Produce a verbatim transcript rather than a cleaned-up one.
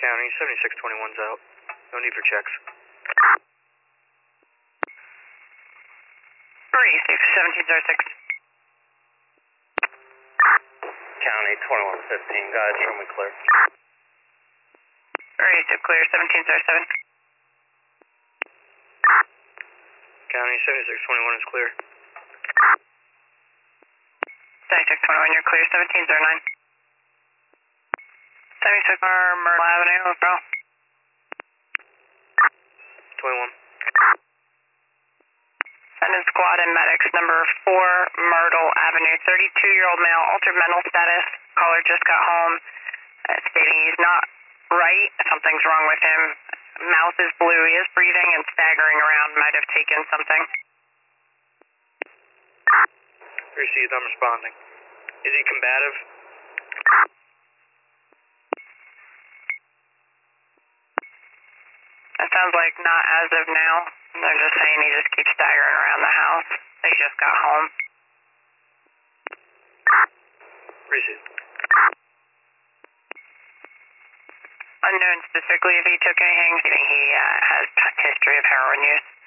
County, seventy-six twenty-one's out. No need for checks. three six seventeen oh six. County, twenty-one fifteen, guys, show me clear. three six clear, seventeen oh seven. County, seventy-six twenty-one is clear. seventy-six twenty-one, you're clear, seventeen oh nine. seventy-six Myrtle Avenue, bro. twenty-one. Send in squad and medics, number four Myrtle Avenue, thirty-two-year-old male, altered mental status. Caller just got home, uh, stating he's not right. Something's wrong with him. Mouth is blue. He is breathing and staggering around. Might have taken something. Received, I'm responding. Is he combative? It sounds like not as of now. They're just saying he just keeps staggering around the house. They just got home. Received. Unknown specifically if he took anything. He uh, has history of heroin use.